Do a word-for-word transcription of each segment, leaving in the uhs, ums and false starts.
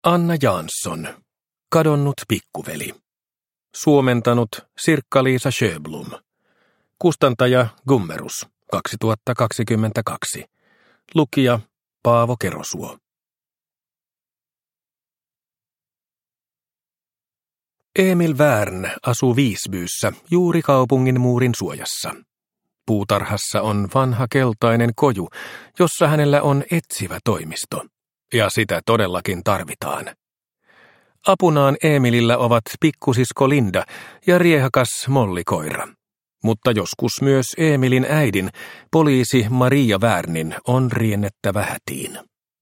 Anna Jansson, kadonnut pikkuveli. Suomentanut Sirkka-Liisa Sjöblom. Kustantaja Gummerus, kaksituhattakaksikymmentäkaksi. Lukija Paavo Kerosuo. Emil Wärn asuu Visbyssä juuri kaupungin muurin suojassa. Puutarhassa on vanha keltainen koju, jossa hänellä on etsivä toimisto. Ja sitä todellakin tarvitaan. Apunaan Emilillä ovat pikkusisko Linda ja riehakas mollikoira. Mutta joskus myös Emilin äidin, poliisi Maria Wärnin, on riennettävä hätiin.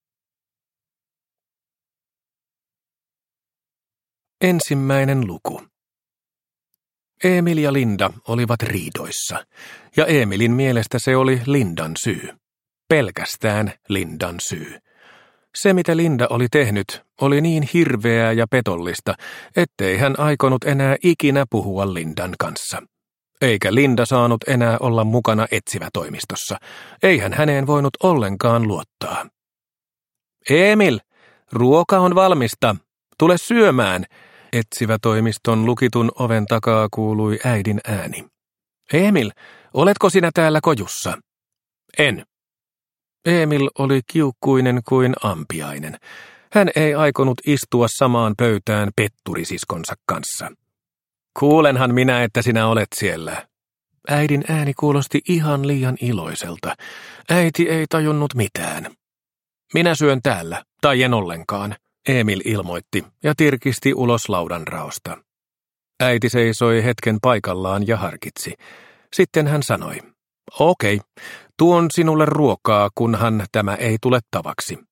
Ensimmäinen luku. Emil ja Linda olivat riidoissa, ja Emilin mielestä se oli Lindan syy. Pelkästään Lindan syy. Se, mitä Linda oli tehnyt, oli niin hirveää ja petollista, ettei hän aikonut enää ikinä puhua Lindan kanssa. Eikä Linda saanut enää olla mukana etsivätoimistossa. Eihän häneen voinut ollenkaan luottaa. Emil, ruoka on valmista. Tule syömään. Etsivätoimiston lukitun oven takaa kuului äidin ääni. Emil, oletko sinä täällä kojussa? En. Emil oli kiukkuinen kuin ampiainen. Hän ei aikonut istua samaan pöytään petturisiskonsa kanssa. Kuulenhan minä, että sinä olet siellä. Äidin ääni kuulosti ihan liian iloiselta. Äiti ei tajunnut mitään. Minä syön täällä, tai en ollenkaan, Emil ilmoitti ja tirkisti ulos laudan raosta. Äiti seisoi hetken paikallaan ja harkitsi. Sitten hän sanoi, okei, tuon sinulle ruokaa, kunhan tämä ei tule tavaksi.